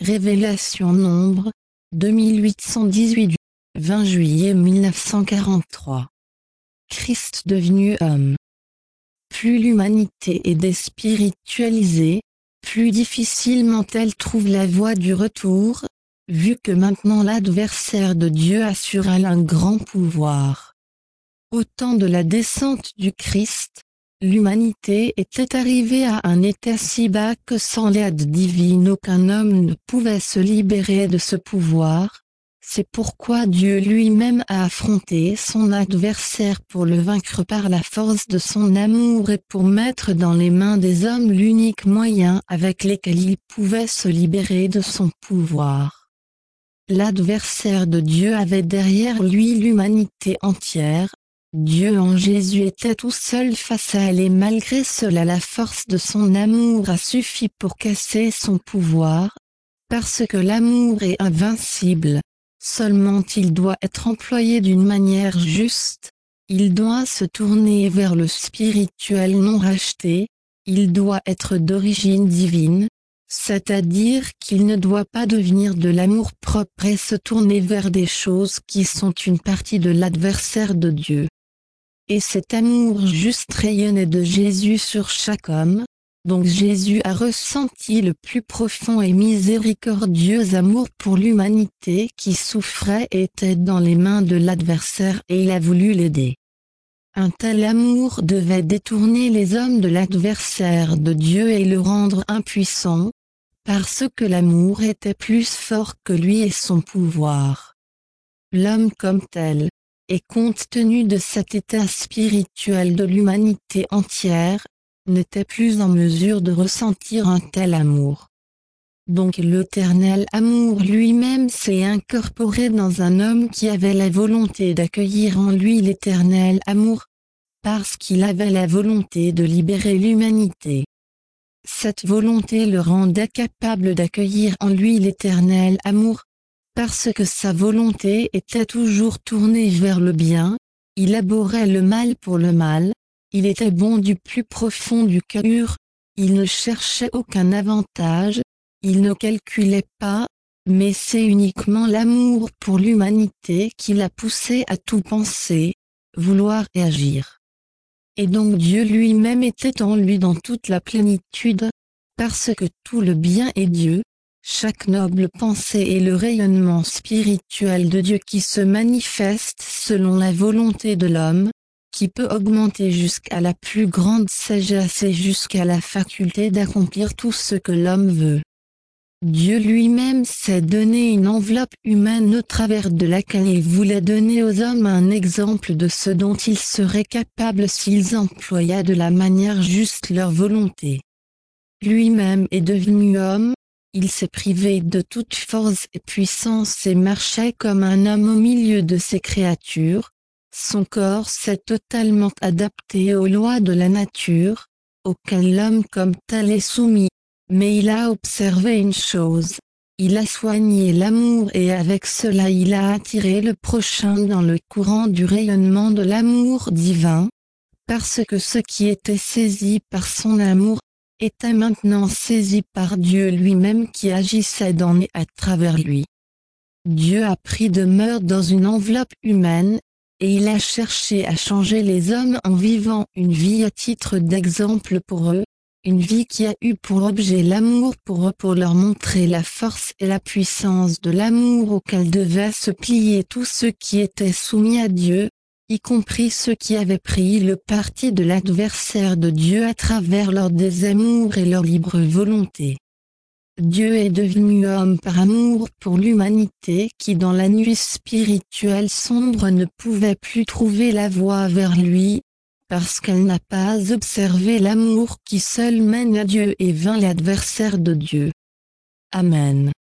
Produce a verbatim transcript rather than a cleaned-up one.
Révélation Nombre, deux mille huit cent dix-huit, vingt juillet mille neuf cent quarante-trois. Christ devenu homme. Plus l'humanité est déspiritualisée, plus difficilement elle trouve la voie du retour, vu que maintenant l'adversaire de Dieu assure un grand pouvoir. Au temps de la descente du Christ, l'humanité était arrivée à un état si bas que sans l'aide divine aucun homme ne pouvait se libérer de ce pouvoir. C'est pourquoi Dieu lui-même a affronté son adversaire pour le vaincre par la force de son amour et pour mettre dans les mains des hommes l'unique moyen avec lequel il pouvait se libérer de son pouvoir. L'adversaire de Dieu avait derrière lui l'humanité entière. Dieu en Jésus était tout seul face à elle et malgré cela la force de son amour a suffi pour casser son pouvoir. Parce que l'amour est invincible, seulement il doit être employé d'une manière juste, il doit se tourner vers le spirituel non racheté, il doit être d'origine divine, c'est-à-dire qu'il ne doit pas devenir de l'amour propre et se tourner vers des choses qui sont une partie de l'adversaire de Dieu. Et cet amour juste rayonnait de Jésus sur chaque homme, donc Jésus a ressenti le plus profond et miséricordieux amour pour l'humanité qui souffrait et était dans les mains de l'adversaire et il a voulu l'aider. Un tel amour devait détourner les hommes de l'adversaire de Dieu et le rendre impuissant, parce que l'amour était plus fort que lui et son pouvoir. L'homme comme tel, et compte tenu de cet état spirituel de l'humanité entière, n'était plus en mesure de ressentir un tel amour. Donc l'éternel amour lui-même s'est incorporé dans un homme qui avait la volonté d'accueillir en lui l'éternel amour, parce qu'il avait la volonté de libérer l'humanité. Cette volonté le rendait capable d'accueillir en lui l'éternel amour, parce que sa volonté était toujours tournée vers le bien, il abhorrait le mal pour le mal, il était bon du plus profond du cœur, il ne cherchait aucun avantage, il ne calculait pas, mais c'est uniquement l'amour pour l'humanité qui l'a poussé à tout penser, vouloir et agir. Et donc Dieu lui-même était en lui dans toute la plénitude, parce que tout le bien est Dieu. Chaque noble pensée est le rayonnement spirituel de Dieu qui se manifeste selon la volonté de l'homme, qui peut augmenter jusqu'à la plus grande sagesse et jusqu'à la faculté d'accomplir tout ce que l'homme veut. Dieu lui-même s'est donné une enveloppe humaine au travers de laquelle il voulait donner aux hommes un exemple de ce dont ils seraient capables s'ils employaient de la manière juste leur volonté. Lui-même est devenu homme. Il s'est privé de toute force et puissance et marchait comme un homme au milieu de ses créatures. Son corps s'est totalement adapté aux lois de la nature, auxquelles l'homme comme tel est soumis. Mais il a observé une chose. Il a soigné l'amour et avec cela il a attiré le prochain dans le courant du rayonnement de l'amour divin, parce que ce qui était saisi par son amour, était maintenant saisi par Dieu lui-même qui agissait dans et à travers lui. Dieu a pris demeure dans une enveloppe humaine, et il a cherché à changer les hommes en vivant une vie à titre d'exemple pour eux, une vie qui a eu pour objet l'amour pour eux pour leur montrer la force et la puissance de l'amour auquel devaient se plier tous ceux qui étaient soumis à Dieu, y compris ceux qui avaient pris le parti de l'adversaire de Dieu à travers leur désamour et leur libre volonté. Dieu est devenu homme par amour pour l'humanité qui dans la nuit spirituelle sombre ne pouvait plus trouver la voie vers lui, parce qu'elle n'a pas observé l'amour qui seul mène à Dieu et vainc l'adversaire de Dieu. Amen.